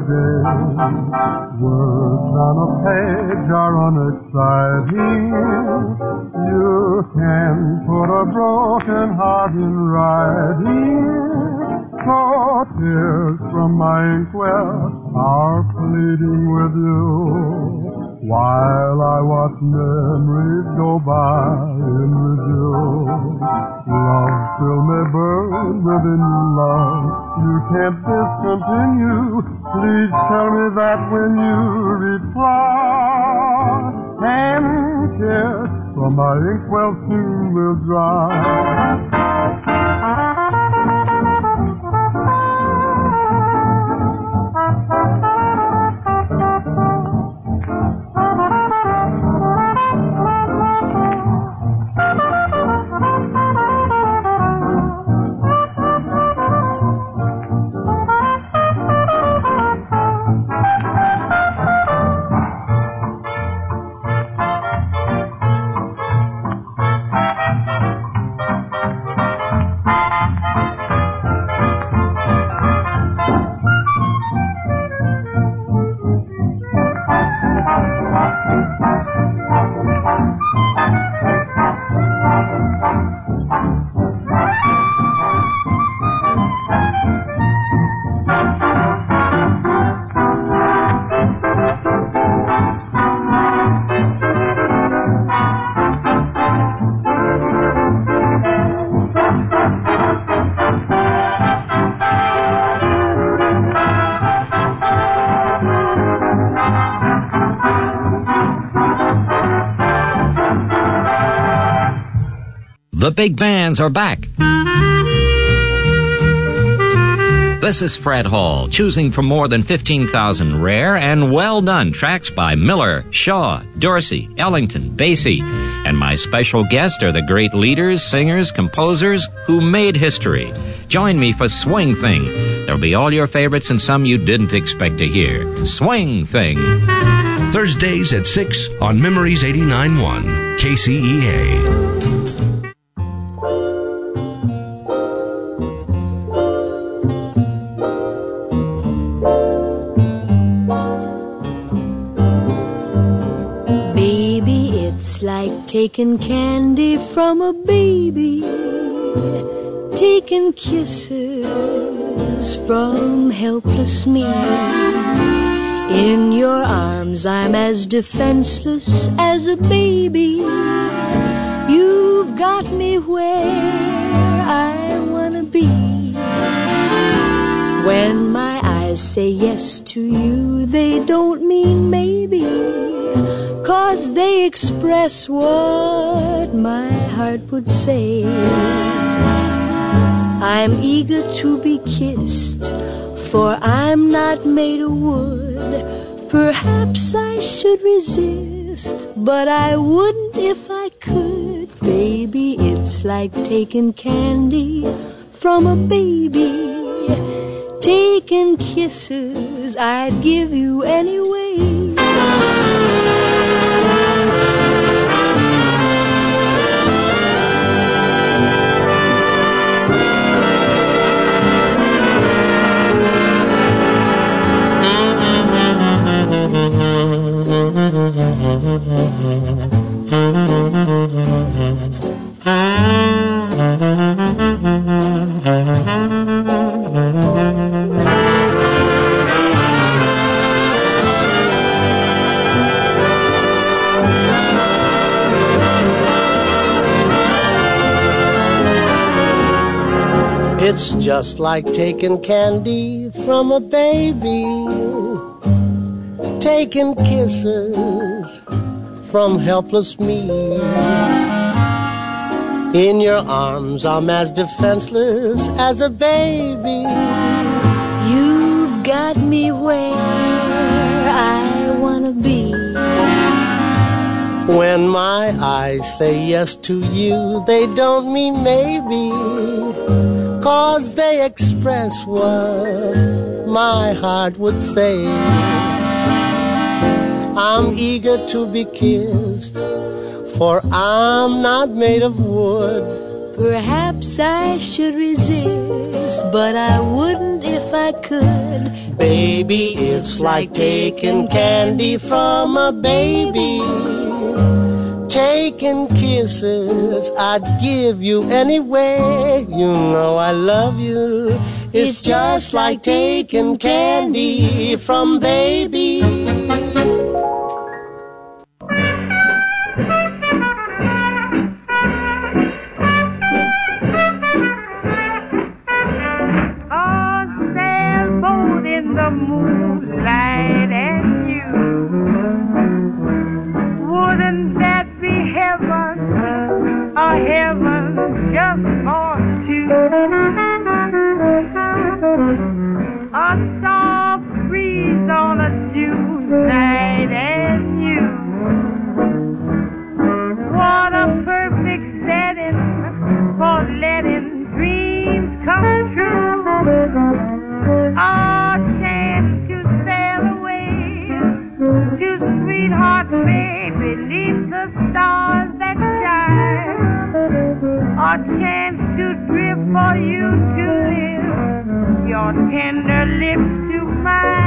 day. Words on a page are unexciting. You can put a broken heart in writing. So tears from my inkwell are pleading with you, while I watch memories go by in review. Love still may burn within you, love. You can't discontinue. Please tell me that when you reply. And tears from my inkwell soon will dry. The big bands are back. This is Fred Hall, choosing from more than 15,000 rare and well-done tracks by Miller, Shaw, Dorsey, Ellington, Basie, and my special guests are the great leaders, singers, composers who made history. Join me for Swing Thing. There'll be all your favorites and some you didn't expect to hear. Swing Thing. Thursdays at 6 on Memories 89.1 KCEA. Taking candy from a baby, taking kisses from helpless me. In your arms I'm as defenseless as a baby. You've got me where I wanna be. When my eyes say yes to you, they don't mean maybe, 'cause they express what my heart would say. I'm eager to be kissed, for I'm not made of wood. Perhaps I should resist, but I wouldn't if I could. Baby, it's like taking candy from a baby, taking kisses I'd give you anyway. It's just like taking candy from a baby, taking kisses from helpless me. In your arms I'm as defenseless as a baby. You've got me where I wanna be. When my eyes say yes to you, they don't mean maybe, 'cause they express what my heart would say. I'm eager to be kissed, for I'm not made of wood. Perhaps I should resist, but I wouldn't if I could. Baby, it's like taking candy from a baby. Taking kisses I'd give you anyway. You know I love you. It's just like taking candy from baby. Moonlight and you, wouldn't that be heaven, a heaven just for two? A soft breeze on a June night and you, what a perfect setting for letting dreams come true. A chance to sail away to sweetheart bay beneath the stars that shine. A chance to drift for you to live your tender lips to mine.